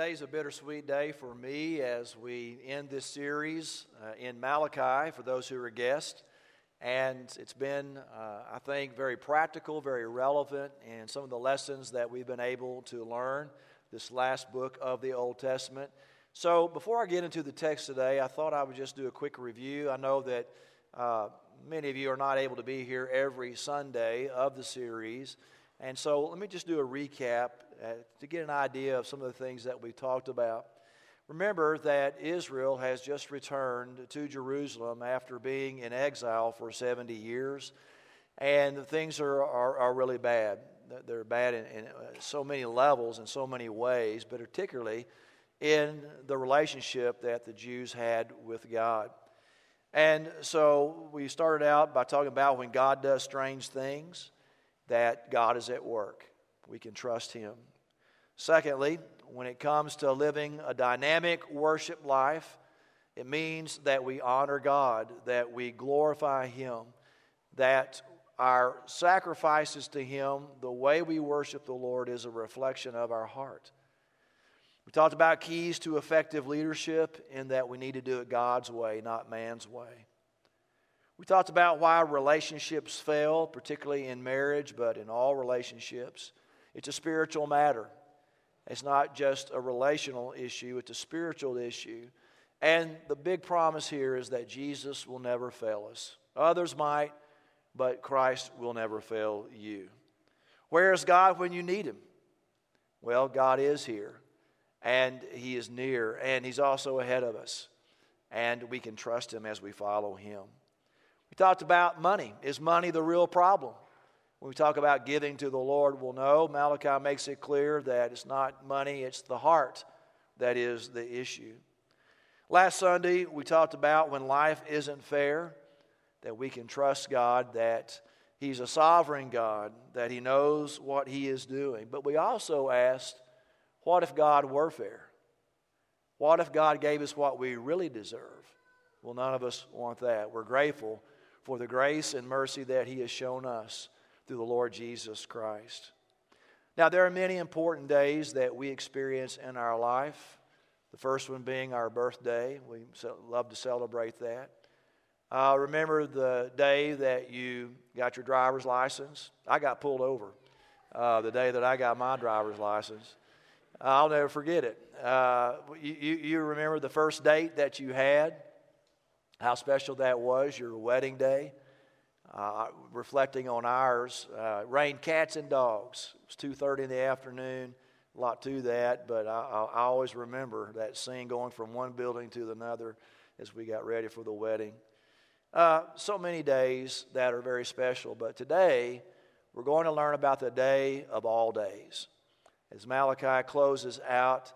Today is a bittersweet day for me as we end this series in Malachi for those who are guests. And it's been, I think, very practical, very relevant in some of the lessons that we've been able to learn this last book of the Old Testament. So before I get into the text today, I thought I would just do a quick review. I know that many of you are not able to be here every Sunday of the series. And so let me just do a recap to get an idea of some of the things that we talked about. Remember that Israel has just returned to Jerusalem after being in exile for 70 years. And things are really bad. They're bad in so many levels, in so many ways, but particularly in the relationship that the Jews had with God. And so we started out by talking about when God does strange things, that God is at work. We can trust Him. Secondly, when it comes to living a dynamic worship life, it means that we honor God, that we glorify Him, that our sacrifices to Him, the way we worship the Lord, is a reflection of our heart. We talked about keys to effective leadership in that we need to do it God's way, not man's way. We talked about why relationships fail, particularly in marriage, but in all relationships. It's a spiritual matter. It's not just a relational issue, it's a spiritual issue. And the big promise here is that Jesus will never fail us. Others might, but Christ will never fail you. Where is God when you need Him? Well, God is here, and He is near, and He's also ahead of us. And we can trust Him as we follow Him. We talked about money. Is money the real problem? When we talk about giving to the Lord, we'll know Malachi makes it clear that it's not money, it's the heart that is the issue. Last Sunday, we talked about when life isn't fair, that we can trust God, that He's a sovereign God, that He knows what He is doing. But we also asked, what if God were fair? What if God gave us what we really deserve? Well, none of us want that. We're grateful for the grace and mercy that He has shown us through the Lord Jesus Christ. Now, there are many important days that we experience in our life. The first one being our birthday. We love to celebrate that. Remember the day that you got your driver's license? I got pulled over the day that I got my driver's license. I'll never forget it. You remember the first date that you had? How special that was, your wedding day. Reflecting on ours, rained cats and dogs. It was 2:30 in the afternoon, a lot to that, but I always remember that scene going from one building to another as we got ready for the wedding. So many days that are very special, but today we're going to learn about the day of all days. As Malachi closes out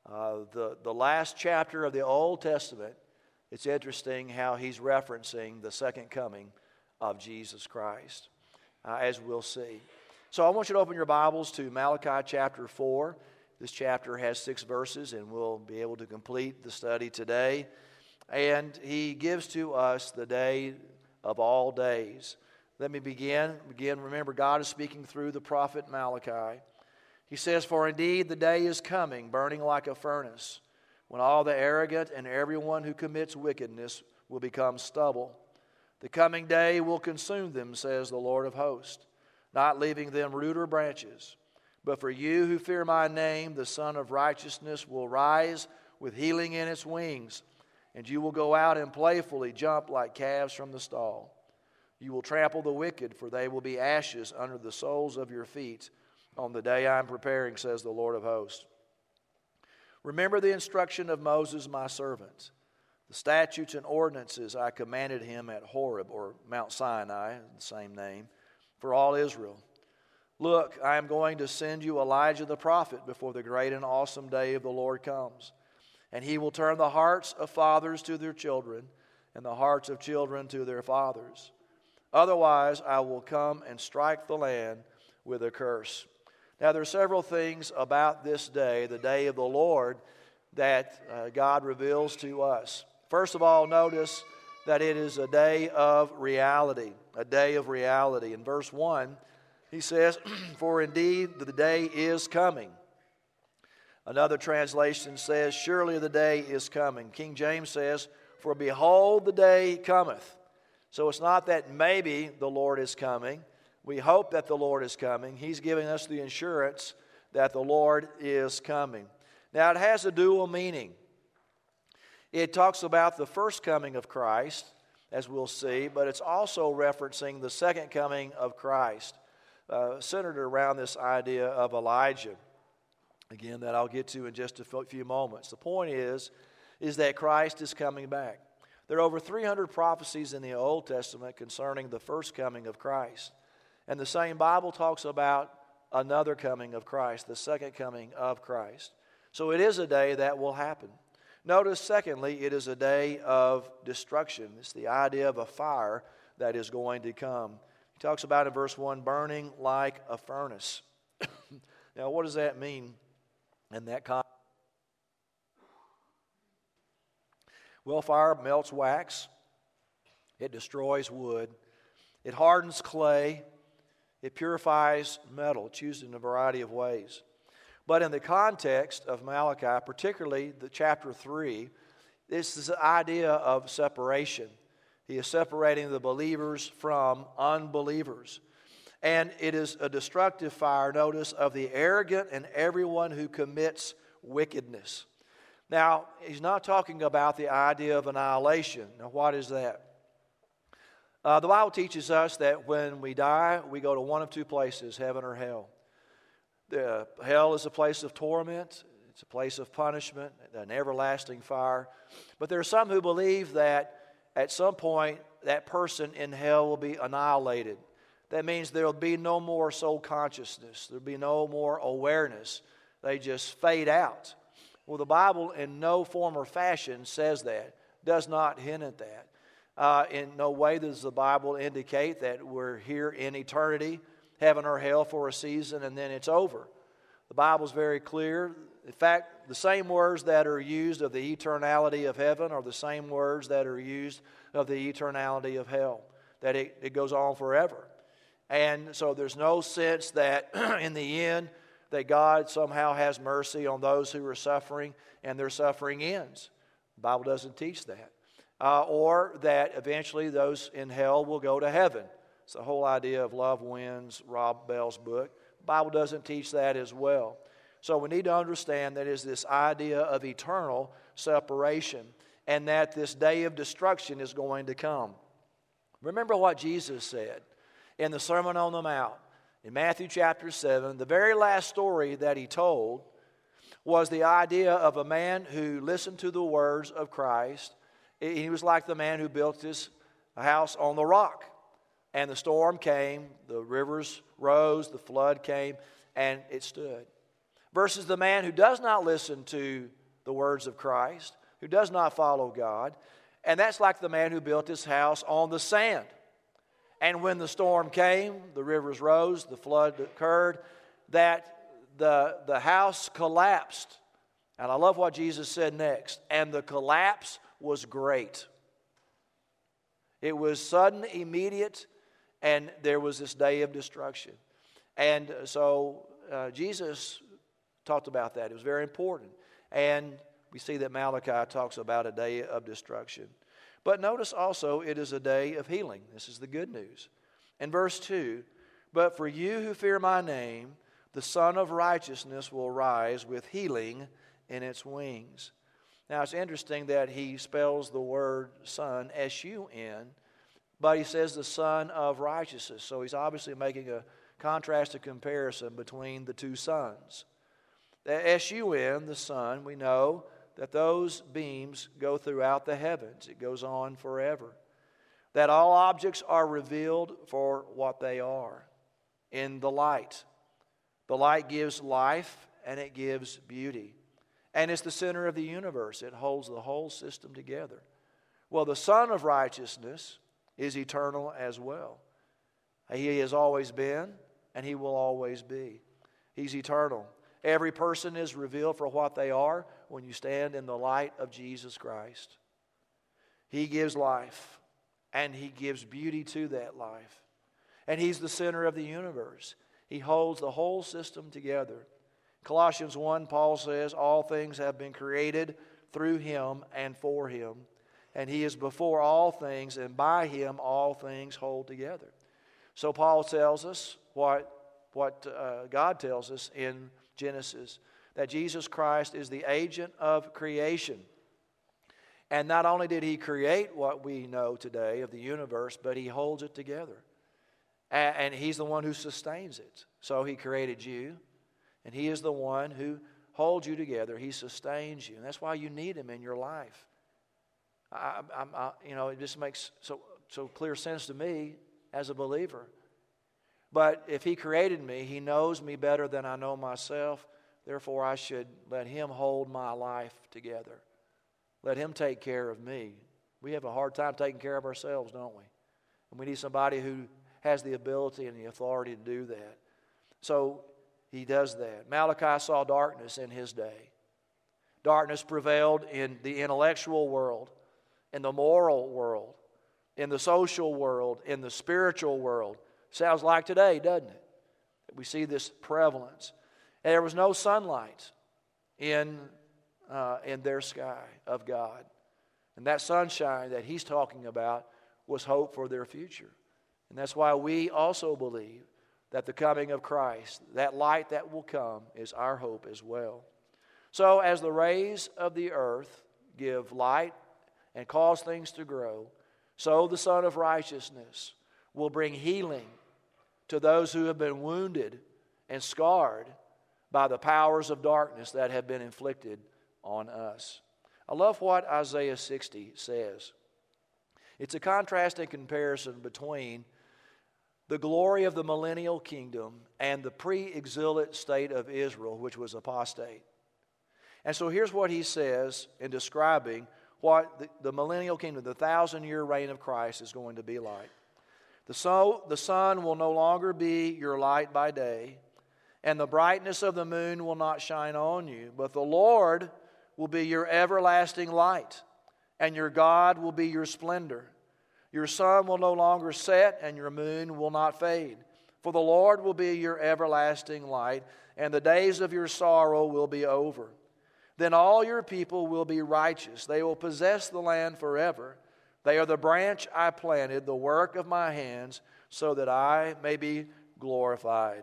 the last chapter of the Old Testament, it's interesting how he's referencing the second coming of Jesus Christ, as we'll see. So I want you to open your Bibles to Malachi chapter 4. This chapter has 6 verses, and we'll be able to complete the study today. And he gives to us the day of all days. Let me begin. Remember, God is speaking through the prophet Malachi. He says, "For indeed the day is coming, burning like a furnace, when all the arrogant and everyone who commits wickedness will become stubble. The coming day will consume them, says the Lord of hosts, not leaving them root or branches. But for you who fear my name, the Son of Righteousness will rise with healing in its wings, and you will go out and playfully jump like calves from the stall. You will trample the wicked, for they will be ashes under the soles of your feet on the day I am preparing, says the Lord of hosts. Remember the instruction of Moses, my servant, the statutes and ordinances I commanded him at Horeb, or Mount Sinai, the same name, for all Israel. Look, I am going to send you Elijah the prophet before the great and awesome day of the Lord comes. And he will turn the hearts of fathers to their children, and the hearts of children to their fathers. Otherwise, I will come and strike the land with a curse." Now, there are several things about this day, the day of the Lord, that God reveals to us. First of all, notice that it is a day of reality, a day of reality. In verse 1, he says, "For indeed the day is coming." Another translation says, surely the day is coming. King James says, for behold, the day cometh. So it's not that maybe the Lord is coming. We hope that the Lord is coming. He's giving us the assurance that the Lord is coming. Now, it has a dual meaning. It talks about the first coming of Christ, as we'll see, but it's also referencing the second coming of Christ, centered around this idea of Elijah. Again, that I'll get to in just a few moments. The point is that Christ is coming back. There are over 300 prophecies in the Old Testament concerning the first coming of Christ. And the same Bible talks about another coming of Christ, the second coming of Christ. So it is a day that will happen. Notice, secondly, it is a day of destruction. It's the idea of a fire that is going to come. He talks about in verse 1, burning like a furnace. Now, what does that mean in that context? Well, fire melts wax. It destroys wood. It hardens clay. It purifies metal. It's used in a variety of ways. But in the context of Malachi, particularly the chapter 3, this is the idea of separation. He is separating the believers from unbelievers. And it is a destructive fire, notice, of the arrogant and everyone who commits wickedness. Now, he's not talking about the idea of annihilation. Now, what is that? The Bible teaches us that when we die, we go to one of two places, heaven or hell. Hell is a place of torment. It's a place of punishment, an everlasting fire. But there are some who believe that at some point that person in hell will be annihilated. That means there will be no more soul consciousness. There will be no more awareness. They just fade out. Well, the Bible in no form or fashion says that, does not hint at that. In no way does the Bible indicate that we're here in eternity, heaven or hell for a season, and then it's over. The Bible is very clear. In fact, the same words that are used of the eternality of heaven are the same words that are used of the eternality of hell, that it goes on forever. And so there's no sense that in the end that God somehow has mercy on those who are suffering and their suffering ends. The Bible doesn't teach that. Or that eventually those in hell will go to heaven. It's the whole idea of love wins, Rob Bell's book. The Bible doesn't teach that as well. So we need to understand that is this idea of eternal separation and that this day of destruction is going to come. Remember what Jesus said in the Sermon on the Mount. In Matthew chapter 7, the very last story that he told was the idea of a man who listened to the words of Christ. He was like the man who built his house on the rock. And the storm came, the rivers rose, the flood came, and it stood. Versus the man who does not listen to the words of Christ, who does not follow God. And that's like the man who built his house on the sand. And when the storm came, the rivers rose, the flood occurred, that the house collapsed. And I love what Jesus said next. And the collapse was great. It was sudden, immediate, and there was this day of destruction. And so Jesus talked about that. It was very important. And we see that Malachi talks about a day of destruction. But notice also it is a day of healing. This is the good news. In verse 2, but for you who fear my name, the Son of Righteousness will rise with healing in its wings. Now it's interesting that he spells the word son, S-U-N, but he says the Son of Righteousness. So he's obviously making a contrasted comparison between the two sons. The S-U-N, the Son, we know that those beams go throughout the heavens. It goes on forever. That all objects are revealed for what they are in the light. The light gives life and it gives beauty. And it's the center of the universe. It holds the whole system together. Well, the Son of Righteousness is eternal as well. He has always been and he will always be. He's eternal. Every person is revealed for what they are when you stand in the light of Jesus Christ. He gives life, and he gives beauty to that life. And he's the center of the universe. He holds the whole system together. Colossians 1, Paul says, all things have been created through Him and for Him. And He is before all things, and by Him all things hold together. So Paul tells us what God tells us in Genesis, that Jesus Christ is the agent of creation. And not only did He create what we know today of the universe, but He holds it together. And He's the one who sustains it. So He created you, and He is the one who holds you together. He sustains you. And that's why you need Him in your life. It just makes so clear sense to me as a believer. But if He created me, He knows me better than I know myself. Therefore, I should let Him hold my life together. Let Him take care of me. We have a hard time taking care of ourselves, don't we? And we need somebody who has the ability and the authority to do that. So He does that. Malachi saw darkness in his day. Darkness prevailed in the intellectual world, in the moral world, in the social world, in the spiritual world. Sounds like today, doesn't it? We see this prevalence. And there was no sunlight in their sky of God. And that sunshine that He's talking about was hope for their future. And that's why we also believe that the coming of Christ, that light that will come, is our hope as well. So as the rays of the earth give light and cause things to grow, so the Son of Righteousness will bring healing to those who have been wounded and scarred by the powers of darkness that have been inflicted on us. I love what Isaiah 60 says. It's a contrast and comparison between the glory of the millennial kingdom and the pre-exilic state of Israel, which was apostate. And so here's what he says in describing what the millennial kingdom, the 1,000-year reign of Christ, is going to be like. The sun will no longer be your light by day, and the brightness of the moon will not shine on you, but the Lord will be your everlasting light, and your God will be your splendor. Your sun will no longer set, and your moon will not fade. For the Lord will be your everlasting light, and the days of your sorrow will be over. Then all your people will be righteous. They will possess the land forever. They are the branch I planted, the work of my hands, so that I may be glorified.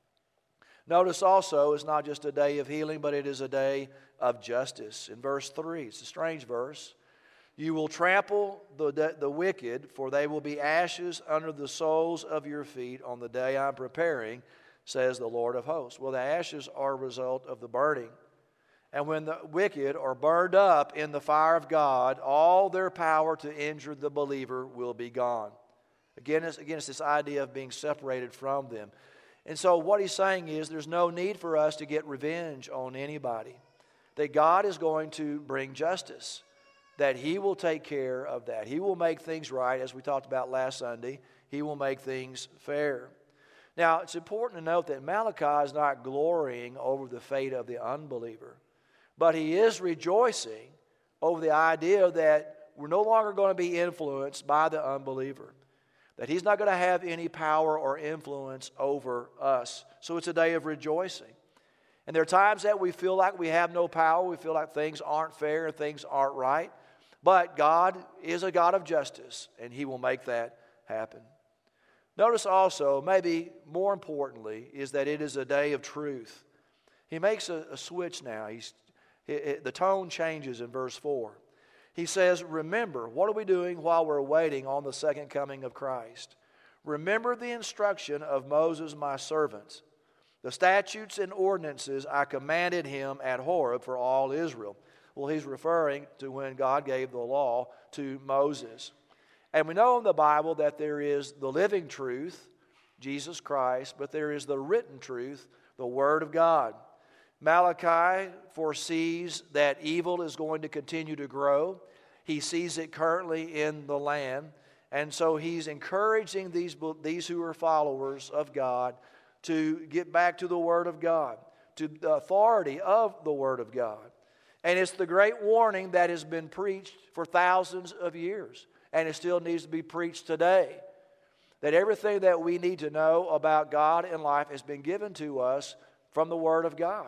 Notice also, it's not just a day of healing, but it is a day of justice. In verse 3, it's a strange verse. You will trample the wicked, for they will be ashes under the soles of your feet on the day I'm preparing, says the Lord of hosts. Well, the ashes are a result of the burning. And when the wicked are burned up in the fire of God, all their power to injure the believer will be gone. Again, it's this idea of being separated from them. And so what he's saying is there's no need for us to get revenge on anybody. That God is going to bring justice. That He will take care of that. He will make things right, as we talked about last Sunday. He will make things fair. Now, it's important to note that Malachi is not glorying over the fate of the unbeliever. But he is rejoicing over the idea that we're no longer going to be influenced by the unbeliever. That he's not going to have any power or influence over us. So it's a day of rejoicing. And there are times that we feel like we have no power. We feel like things aren't fair and things aren't right. But God is a God of justice, and He will make that happen. Notice also, maybe more importantly, is that it is a day of truth. He makes a switch now. The tone changes in verse 4. He says, remember, what are we doing while we're waiting on the second coming of Christ? Remember the instruction of Moses, my servant, the statutes and ordinances I commanded him at Horeb for all Israel. Well, he's referring to when God gave the law to Moses. And we know in the Bible that there is the living truth, Jesus Christ, but there is the written truth, the Word of God. Malachi foresees that evil is going to continue to grow. He sees it currently in the land. And so he's encouraging these who are followers of God to get back to the Word of God, to the authority of the Word of God. And it's the great warning that has been preached for thousands of years. And it still needs to be preached today. That everything that we need to know about God and life has been given to us from the Word of God.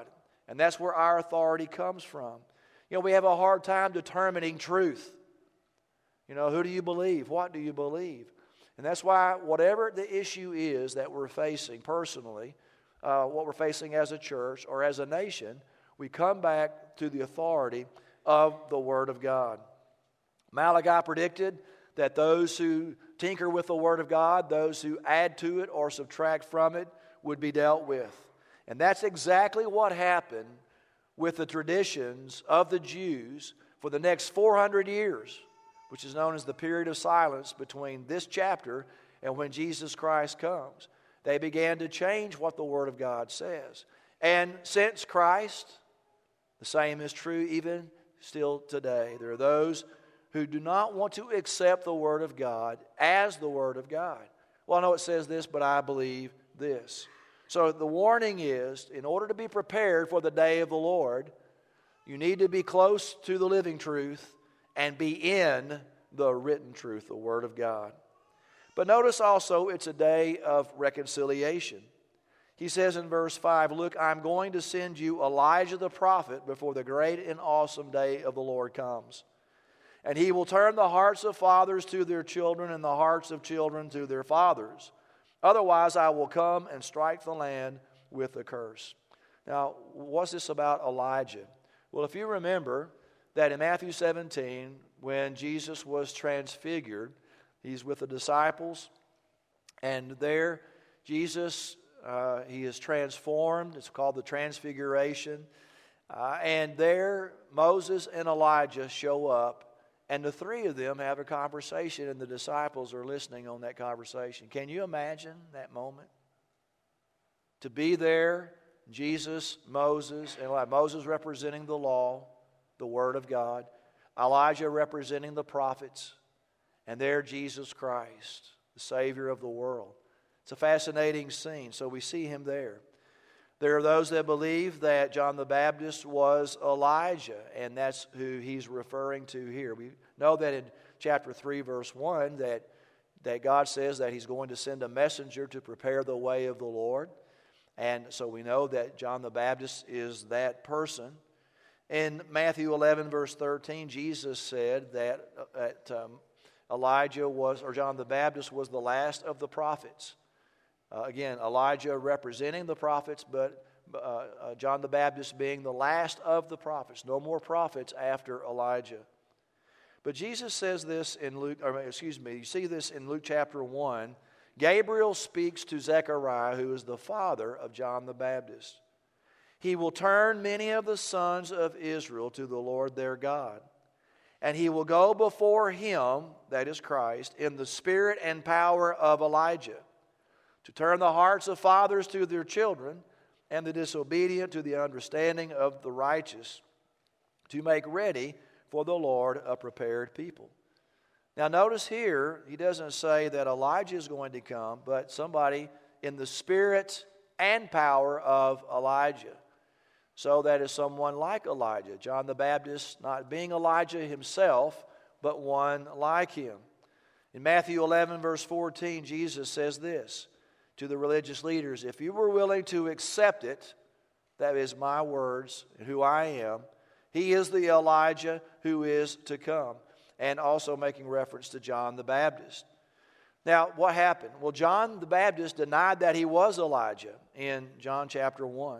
And that's where our authority comes from. We have a hard time determining truth. Who do you believe? What do you believe? And that's why whatever the issue is that we're facing personally, what we're facing as a church or as a nation, we come back to the authority of the Word of God. Malachi predicted that those who tinker with the Word of God, those who add to it or subtract from it, would be dealt with. And that's exactly what happened with the traditions of the Jews for the next 400 years, which is known as the period of silence between this chapter and when Jesus Christ comes. They began to change what the Word of God says. And since Christ, the same is true even still today. There are those who do not want to accept the Word of God as the Word of God. Well, I know it says this, but I believe this. So the warning is, in order to be prepared for the day of the Lord, you need to be close to the living truth and be in the written truth, the Word of God. But notice also it's a day of reconciliation. He says in verse 5, "Look, I'm going to send you Elijah the prophet before the great and awesome day of the Lord comes. And he will turn the hearts of fathers to their children and the hearts of children to their fathers. Otherwise, I will come and strike the land with a curse." Now, what's this about Elijah? Well, if you remember that in Matthew 17, when Jesus was transfigured, he's with the disciples, and there Jesus, he is transformed. It's called the Transfiguration. And there Moses and Elijah show up, and the three of them have a conversation, and the disciples are listening on that conversation. Can you imagine that moment? To be there, Jesus, Moses, and Elijah. Moses representing the law, the Word of God. Elijah representing the prophets. And there Jesus Christ, the Savior of the world. It's a fascinating scene, so we see him there. There are those that believe that John the Baptist was Elijah, and that's who he's referring to here. We know that in chapter 3, verse 1, that God says that he's going to send a messenger to prepare the way of the Lord. And so we know that John the Baptist is that person. In Matthew 11, verse 13, Jesus said that Elijah was, or John the Baptist was the last of the prophets. Again, Elijah representing the prophets, but John the Baptist being the last of the prophets. No more prophets after Elijah. But Jesus says this in Luke, you see this in Luke chapter 1. Gabriel speaks to Zechariah, who is the father of John the Baptist. He will turn many of the sons of Israel to the Lord their God. And he will go before him, that is Christ, in the spirit and power of Elijah, to turn the hearts of fathers to their children, and the disobedient to the understanding of the righteous, to make ready for the Lord a prepared people. Now notice here, he doesn't say that Elijah is going to come, but somebody in the spirit and power of Elijah. So that is someone like Elijah. John the Baptist not being Elijah himself, but one like him. In Matthew 11, verse 14, Jesus says this to the religious leaders: "If you were willing to accept it," that is my words, and who I am, he is the Elijah who is to come. And also making reference to John the Baptist. Now, what happened? Well, John the Baptist denied that he was Elijah in John chapter 1.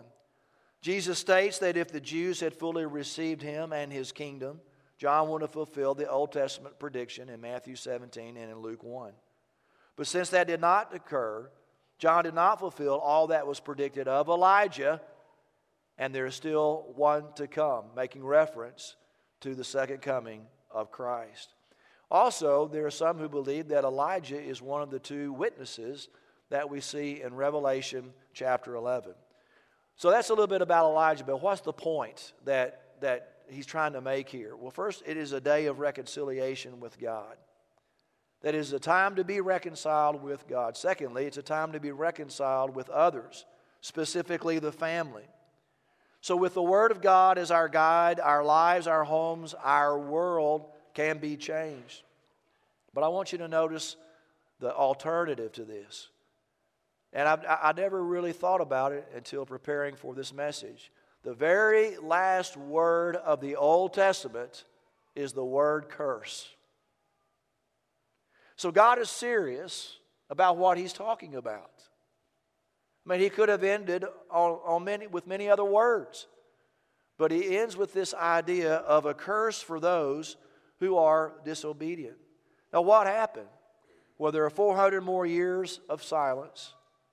Jesus states that if the Jews had fully received him and his kingdom, John would have fulfilled the Old Testament prediction in Matthew 17 and in Luke 1. But since that did not occur, John did not fulfill all that was predicted of Elijah, and there is still one to come, making reference to the second coming of Christ. Also, there are some who believe that Elijah is one of the two witnesses that we see in Revelation chapter 11. So that's a little bit about Elijah, but what's the point that he's trying to make here? Well, first, it is a day of reconciliation with God. That is a time to be reconciled with God. Secondly, it's a time to be reconciled with others, specifically the family. So with the Word of God as our guide, our lives, our homes, our world can be changed. But I want you to notice the alternative to this. And I never really thought about it until preparing for this message. The very last word of the Old Testament is the word curse. So God is serious about what He's talking about. I mean, He could have ended with many other words. But He ends with this idea of a curse for those who are disobedient. Now, what happened? Well, there are 400 more years of silence.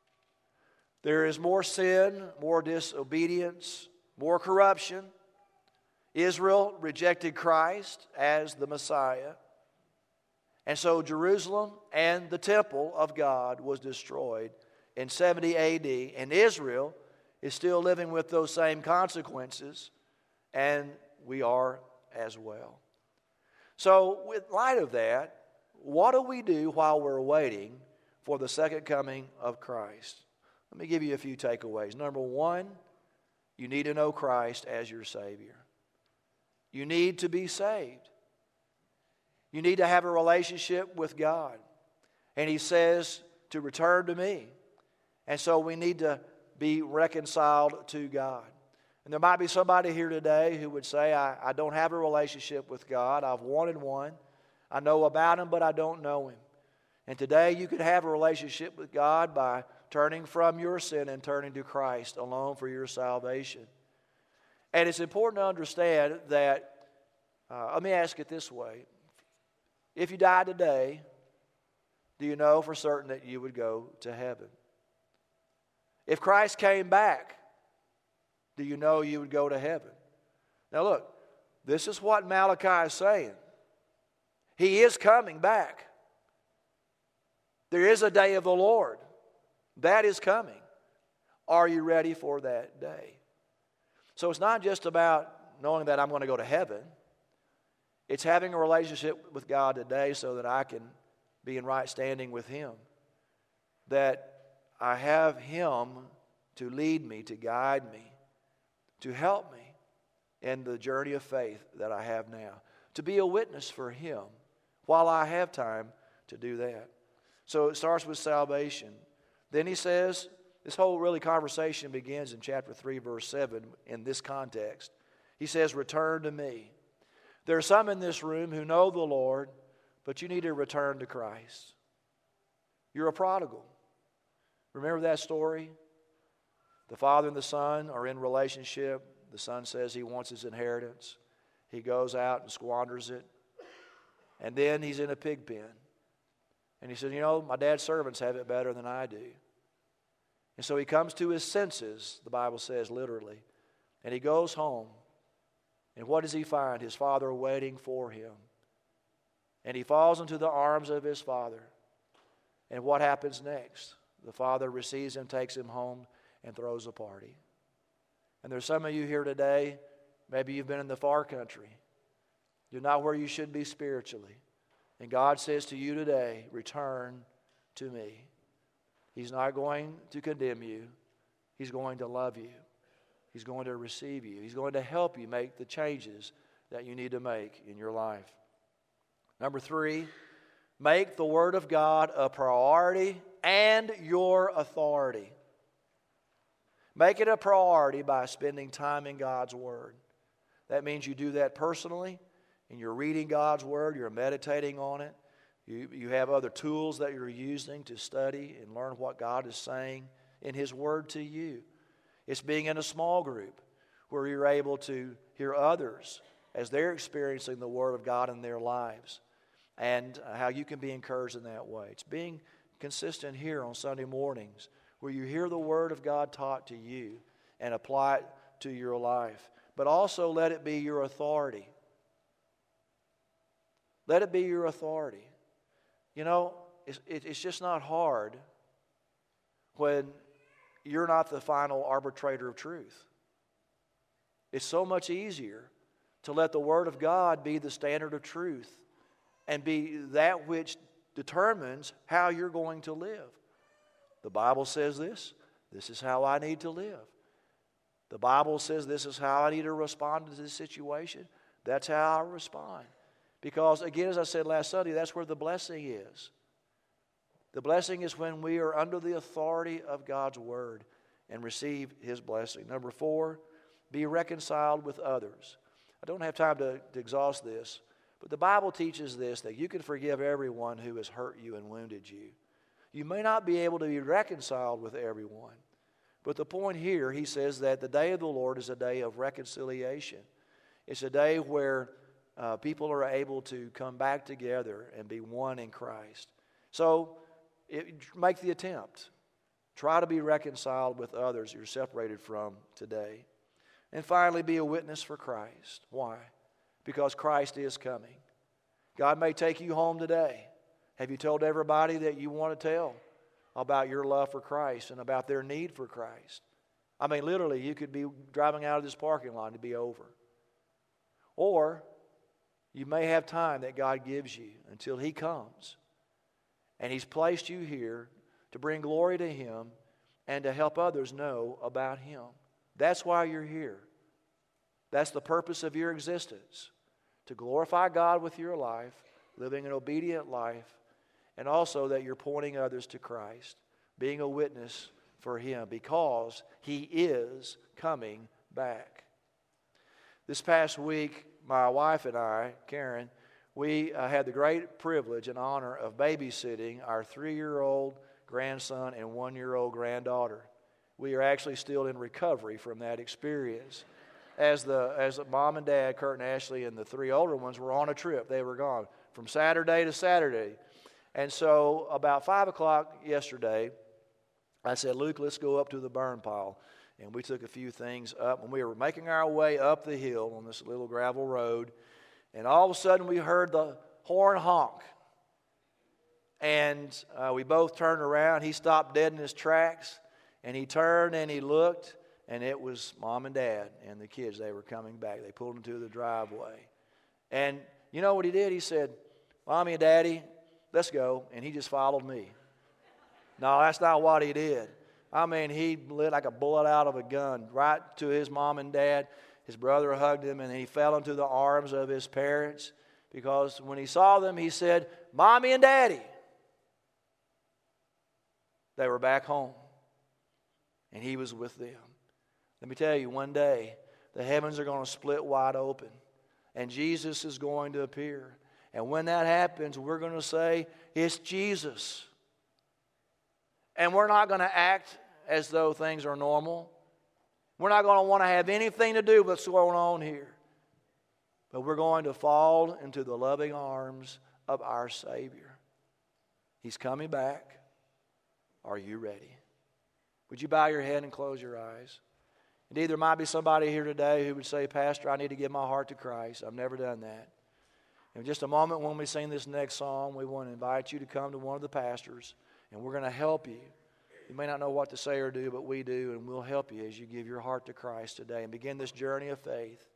There is more sin, more disobedience, more corruption. Israel rejected Christ as the Messiah. And so Jerusalem and the temple of God was destroyed in 70 A.D. And Israel is still living with those same consequences, and we are as well. So, with light of that, what do we do while we're waiting for the second coming of Christ? Let me give you a few takeaways. Number one, you need to know Christ as your Savior. You need to be saved. You need to have a relationship with God. And He says to return to me. And so we need to be reconciled to God. And there might be somebody here today who would say, I don't have a relationship with God. I've wanted one. I know about Him, but I don't know Him. And today you could have a relationship with God by turning from your sin and turning to Christ alone for your salvation. And it's important to understand that, let me ask it this way. If you died today, do you know for certain that you would go to heaven? If Christ came back, do you know you would go to heaven? Now look, this is what Malachi is saying. He is coming back. There is a day of the Lord. That is coming. Are you ready for that day? So it's not just about knowing that I'm going to go to heaven. It's having a relationship with God today so that I can be in right standing with Him. That I have Him to lead me, to guide me, to help me in the journey of faith that I have now. To be a witness for Him while I have time to do that. So it starts with salvation. Then he says, this whole really conversation begins in chapter 3, verse 7 in this context. He says, return to me. There are some in this room who know the Lord, but you need to return to Christ. You're a prodigal. Remember that story? The father and the son are in relationship. The son says he wants his inheritance. He goes out and squanders it. And then he's in a pig pen. And he said, my dad's servants have it better than I do. And so he comes to his senses, the Bible says literally. And he goes home. And what does he find? His father waiting for him. And he falls into the arms of his father. And what happens next? The father receives him, takes him home, and throws a party. And there's some of you here today, maybe you've been in the far country. You're not where you should be spiritually. And God says to you today, return to me. He's not going to condemn you. He's going to love you. He's going to receive you. He's going to help you make the changes that you need to make in your life. Number 3, make the Word of God a priority and your authority. Make it a priority by spending time in God's Word. That means you do that personally, and you're reading God's Word, you're meditating on it. You have other tools that you're using to study and learn what God is saying in His Word to you. It's being in a small group where you're able to hear others as they're experiencing the Word of God in their lives and how you can be encouraged in that way. It's being consistent here on Sunday mornings where you hear the Word of God taught to you and apply it to your life. But also let it be your authority. Let it be your authority. It's just not hard when you're not the final arbitrator of truth. It's so much easier to let the Word of God be the standard of truth and be that which determines how you're going to live. The Bible says this. This is how I need to live. The Bible says this is how I need to respond to this situation. That's how I respond. Because, again, as I said last Sunday, that's where the blessing is. The blessing is when we are under the authority of God's Word and receive His blessing. Number 4, be reconciled with others. I don't have time to exhaust this, but the Bible teaches this, that you can forgive everyone who has hurt you and wounded you. You may not be able to be reconciled with everyone, but the point here, he says that the day of the Lord is a day of reconciliation. It's a day where people are able to come back together and be one in Christ. So make the attempt. Try to be reconciled with others you're separated from today. And finally, be a witness for Christ. Why? Because Christ is coming. God may take you home today. Have you told everybody that you want to tell about your love for Christ and about their need for Christ? I mean, literally, you could be driving out of this parking lot and it'd be over. Or you may have time that God gives you until He comes. And He's placed you here to bring glory to Him and to help others know about Him. That's why you're here. That's the purpose of your existence. To glorify God with your life, living an obedient life, and also that you're pointing others to Christ, being a witness for Him because He is coming back. This past week, my wife and I, Karen, we had the great privilege and honor of babysitting our 3-year-old grandson and 1-year-old granddaughter. We are actually still in recovery from that experience. As mom and dad, Kurt and Ashley, and the 3 older ones were on a trip. They were gone from Saturday to Saturday. And so about 5 o'clock yesterday, I said, Luke, let's go up to the burn pile. And we took a few things up, and we were making our way up the hill on this little gravel road. And all of a sudden, we heard the horn honk. And we both turned around. He stopped dead in his tracks, and he turned and he looked, and it was Mom and Dad and the kids. They were coming back. They pulled into the driveway. And you know what he did? He said, Mommy and Daddy, let's go. And he just followed me. No, that's not what he did. I mean, he lit like a bullet out of a gun right to his mom and dad. His brother hugged him, and he fell into the arms of his parents because when he saw them, he said, Mommy and Daddy. They were back home, and he was with them. Let me tell you, one day, the heavens are going to split wide open, and Jesus is going to appear. And when that happens, we're going to say, it's Jesus. And we're not going to act as though things are normal. We're not going to want to have anything to do with what's going on here. But we're going to fall into the loving arms of our Savior. He's coming back. Are you ready? Would you bow your head and close your eyes? Indeed, there might be somebody here today who would say, Pastor, I need to give my heart to Christ. I've never done that. In just a moment when we sing this next song, we want to invite you to come to one of the pastors, and we're going to help you. You may not know what to say or do, but we do, and we'll help you as you give your heart to Christ today and begin this journey of faith.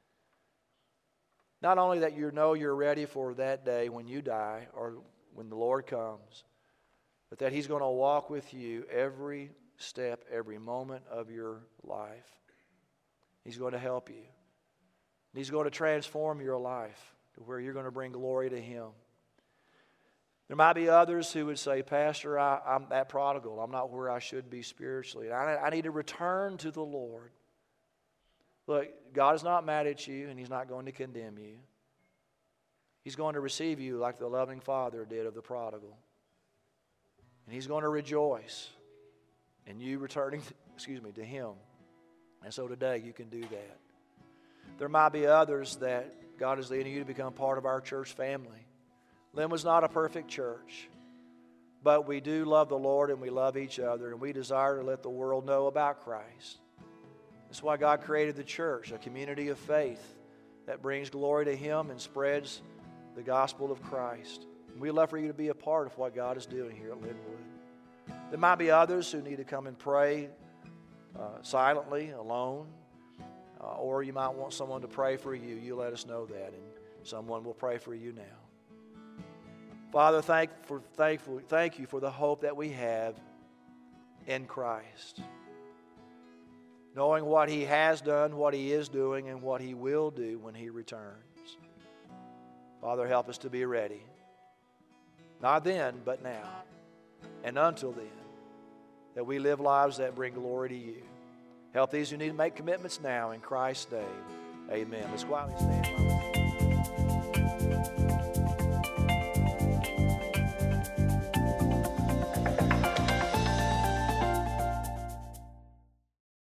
Not only that you know you're ready for that day when you die or when the Lord comes, but that He's going to walk with you every step, every moment of your life. He's going to help you. He's going to transform your life to where you're going to bring glory to Him. There might be others who would say, Pastor, I'm that prodigal. I'm not where I should be spiritually. I need to return to the Lord. Look, God is not mad at you, and He's not going to condemn you. He's going to receive you like the loving Father did of the prodigal. And He's going to rejoice in you returning to Him. And so today you can do that. There might be others that God is leading you to become part of our church family. Linwood's not a perfect church, but we do love the Lord and we love each other, and we desire to let the world know about Christ. That's why God created the church, a community of faith that brings glory to Him and spreads the gospel of Christ. We'd love for you to be a part of what God is doing here at Linwood. There might be others who need to come and pray silently, alone, or you might want someone to pray for you. You let us know that, and someone will pray for you now. Father, thank you for the hope that we have in Christ. Knowing what He has done, what He is doing, and what He will do when He returns. Father, help us to be ready. Not then, but now. And until then, that we live lives that bring glory to You. Help these who need to make commitments now in Christ's name. Amen. Let's quietly stand.